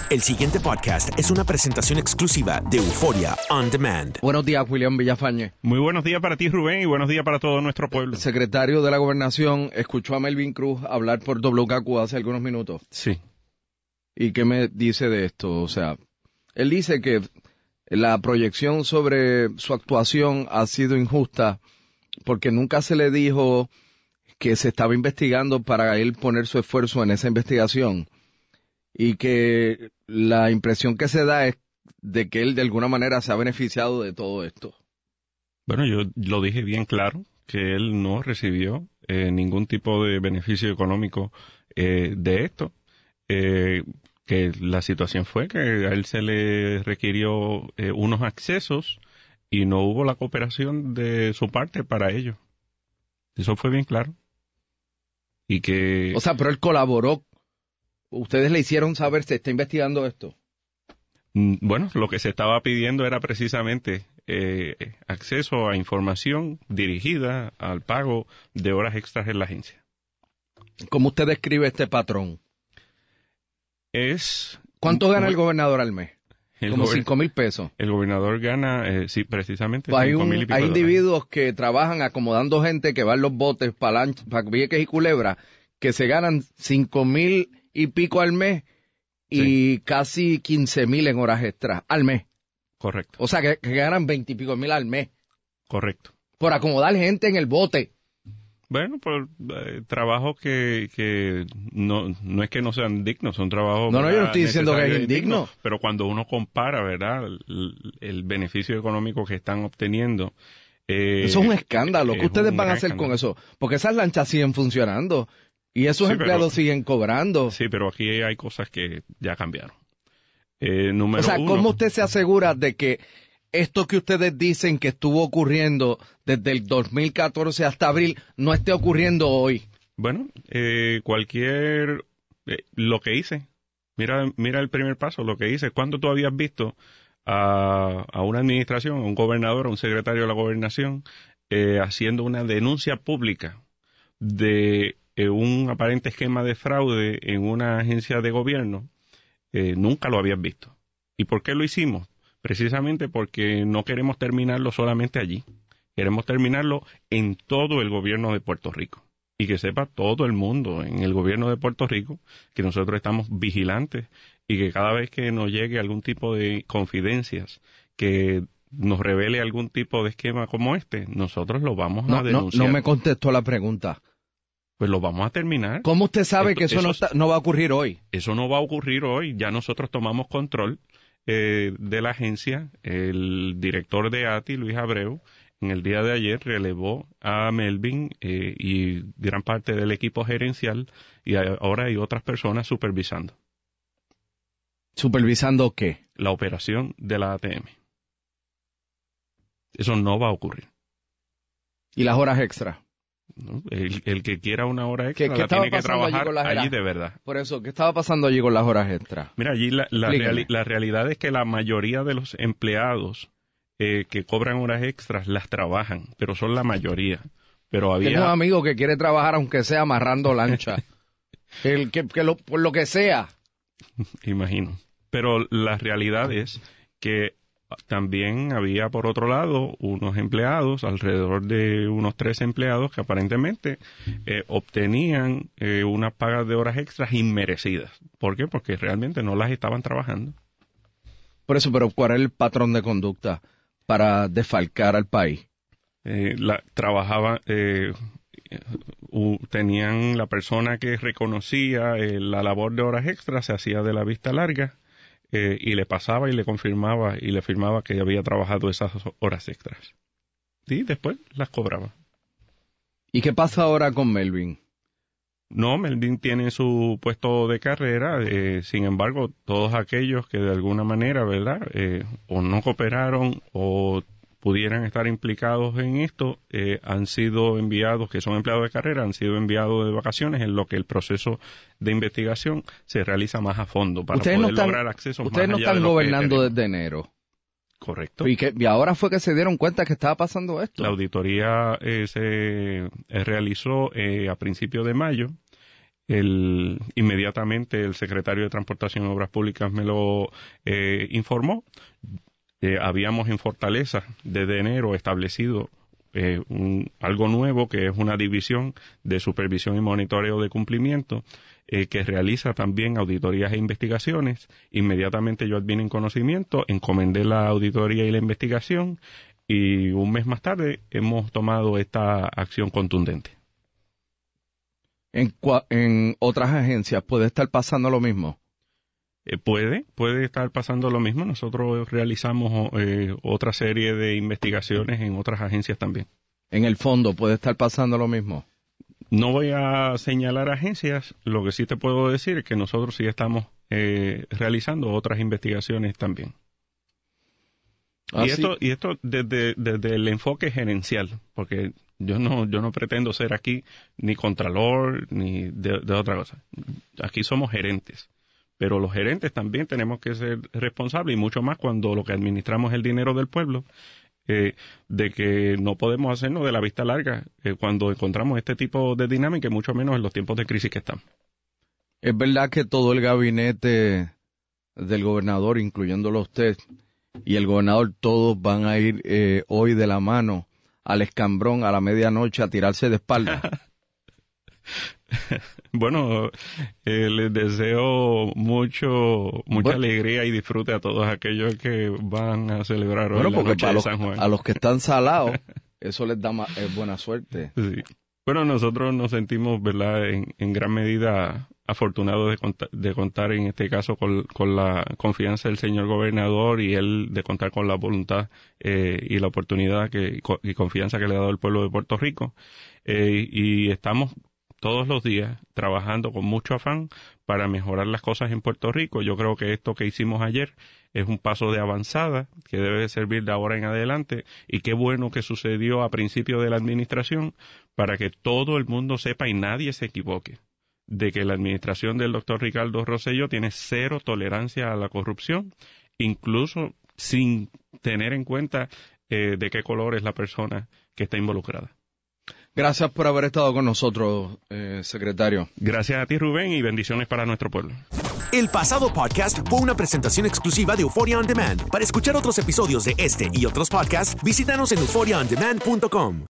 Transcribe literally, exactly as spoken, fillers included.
El siguiente podcast es una presentación exclusiva de Euforia On Demand. Buenos días, William Villafañe. Muy buenos días para ti, Rubén, y buenos días para todo nuestro pueblo. El secretario de la Gobernación escuchó a Melvin Cruz hablar por W K Q hace algunos minutos. Sí. ¿Y qué me dice de esto? O sea, él dice que la proyección sobre su actuación ha sido injusta porque nunca se le dijo que se estaba investigando para él poner su esfuerzo en esa investigación. Y que la impresión que se da es de que él de alguna manera se ha beneficiado de todo esto. Bueno, yo lo dije bien claro, que él no recibió eh, ningún tipo de beneficio económico eh, de esto. Eh, que la situación fue que a él se le requirió eh, unos accesos y no hubo la cooperación de su parte para ello. Eso fue bien claro. Y que... O sea, pero él colaboró. Ustedes le hicieron saber, se está investigando esto. Bueno, lo que se estaba pidiendo era precisamente eh, acceso a información dirigida al pago de horas extras en la agencia. ¿Cómo usted describe este patrón? Es... ¿Cuánto gana el gobernador al mes? Como gober- cinco mil pesos. El gobernador gana, eh, sí, precisamente Pues hay, cinco un, mil y pico hay de dólares. individuos que trabajan acomodando gente que va en los botes para Vieques y Culebra, que se ganan cinco mil y pico al mes y Sí. casi quince mil en horas extras al mes. Correcto, O sea, que, que ganan veinte y pico mil al mes correcto. por acomodar gente en el bote. Bueno, por eh, trabajos que, que no, no es que no sean dignos, son trabajos... No, no, yo no ¿verdad? estoy diciendo que es necesarios y indigno. dignos, pero cuando uno compara, ¿verdad?, el, el beneficio económico que están obteniendo... Eh, Eso es un escándalo. ¿Qué es ustedes un van a gran hacer con escándalo. eso? Porque esas lanchas siguen funcionando y esos Sí, empleados pero- siguen cobrando. Sí, pero aquí hay cosas que ya cambiaron. Eh, número O sea, uno, ¿cómo usted se asegura de que esto que ustedes dicen que estuvo ocurriendo desde el dos mil catorce hasta abril no esté ocurriendo hoy? Bueno, eh, cualquier... eh, lo que hice, mira mira el primer paso, lo que hice. ¿Cuándo tú habías visto a, a una administración, a un gobernador, a un secretario de la gobernación, eh, haciendo una denuncia pública de eh, un aparente esquema de fraude en una agencia de gobierno? Eh, nunca lo habías visto. ¿Y por qué lo hicimos? Precisamente porque no queremos terminarlo solamente allí. Queremos terminarlo en todo el gobierno de Puerto Rico. Y que sepa todo el mundo en el gobierno de Puerto Rico que nosotros estamos vigilantes y que cada vez que nos llegue algún tipo de confidencias que nos revele algún tipo de esquema como este, nosotros lo vamos No, a no, denunciar. no me contestó la pregunta. Pues lo vamos a terminar. ¿Cómo usted sabe Esto- que eso, eso no, es- está- no va a ocurrir hoy? Eso no va a ocurrir hoy. Ya nosotros tomamos control eh, de la agencia. El director de A T I, Luis Abreu, en el día de ayer relevó a Melvin eh, y gran parte del equipo gerencial, y a- ahora hay otras personas supervisando ¿Supervisando qué? la operación de la A T M. Eso no va a ocurrir, ¿Y las horas extras? ¿no? El, el que quiera una hora extra ¿Qué- qué la estaba tiene que pasando allí trabajar con las allí horas? de verdad. Por eso, ¿qué estaba pasando allí con las horas extras? Mira, allí la, la, Explíqueme. reali- la realidad es que la mayoría de los empleados eh, que cobran horas extras las trabajan, pero son la mayoría. Pero Tengo un había, amigo que quiere trabajar aunque sea amarrando lancha. El que, que lo, por lo que sea. imagino, pero la realidad es que también había, por otro lado, unos empleados, alrededor de unos tres empleados, que aparentemente eh, obtenían eh, unas pagas de horas extras inmerecidas. ¿Por qué? Porque realmente no las estaban trabajando. Por eso, pero ¿cuál es el patrón de conducta para desfalcar al país? Eh, la, trabajaban, eh, u- tenían la persona que reconocía eh, la labor de horas extras, se hacía de la vista larga eh, y le pasaba y le confirmaba y le firmaba que había trabajado esas horas extras. Y después las cobraba. ¿Y qué pasa ahora con Melvin? No, Melvin tiene su puesto de carrera, eh, sin embargo, todos aquellos que de alguna manera, ¿verdad?, eh, o no cooperaron o pudieran estar implicados en esto, eh, han sido enviados, que son empleados de carrera, han sido enviados de vacaciones, en lo que el proceso de investigación se realiza más a fondo para Ustedes poder no están, lograr acceso más ustedes no allá de están lo que gobernando tenemos. desde enero. Correcto. Y, que, y ahora fue que se dieron cuenta que estaba pasando esto. La auditoría eh, se eh, realizó eh, a principios de mayo el, inmediatamente el secretario de Transportación y Obras Públicas me lo eh, informó. Eh, habíamos en Fortaleza desde enero establecido eh, un, algo nuevo, que es una división de supervisión y monitoreo de cumplimiento, eh, que realiza también auditorías e investigaciones. Inmediatamente yo advine en conocimiento, encomendé la auditoría y la investigación, y un mes más tarde hemos tomado esta acción contundente. ¿En, en otras agencias puede estar pasando lo mismo? Eh, puede, puede estar pasando lo mismo. Nosotros realizamos eh, otra serie de investigaciones en otras agencias también. ¿En el fondo puede estar pasando lo mismo? No voy a señalar agencias. Lo que sí te puedo decir es que nosotros sí estamos eh, realizando otras investigaciones también. ¿Ah, y, sí? esto, y esto desde, desde el enfoque gerencial, porque yo no, yo no pretendo ser aquí ni contralor ni de, de otra cosa. Aquí somos gerentes. Pero los gerentes también tenemos que ser responsables, y mucho más cuando lo que administramos es el dinero del pueblo, eh, de que no podemos hacernos de la vista larga eh, cuando encontramos este tipo de dinámica, y mucho menos en los tiempos de crisis que estamos. ¿Es verdad que todo el gabinete del gobernador, incluyéndolo a usted, y el gobernador, todos van a ir eh, hoy de la mano al escambrón a la medianoche a tirarse de espalda? Bueno, eh, les deseo mucho mucha bueno, alegría y disfrute a todos aquellos que van a celebrar hoy bueno, la porque noche para de los, San Juan. a los que están salados, eso les da más, es buena suerte. Sí. Bueno, nosotros nos sentimos, ¿verdad?, en, en gran medida afortunados de, contar, de contar en este caso con, con la confianza del señor gobernador, y él de contar con la voluntad eh, y la oportunidad que, y confianza que le ha dado el pueblo de Puerto Rico. Eh, y estamos todos los días trabajando con mucho afán para mejorar las cosas en Puerto Rico. Yo creo que esto que hicimos ayer es un paso de avanzada que debe servir de ahora en adelante, y qué bueno que sucedió a principio de la administración, para que todo el mundo sepa y nadie se equivoque de que la administración del doctor Ricardo Rosselló tiene cero tolerancia a la corrupción, incluso sin tener en cuenta eh, de qué color es la persona que está involucrada. Gracias por haber estado con nosotros, eh, secretario. Gracias a ti, Rubén, y bendiciones para nuestro pueblo. El pasado podcast fue una presentación exclusiva de Euphoria On Demand. Para escuchar otros episodios de este y otros podcasts, visítanos en euphoria on demand punto com.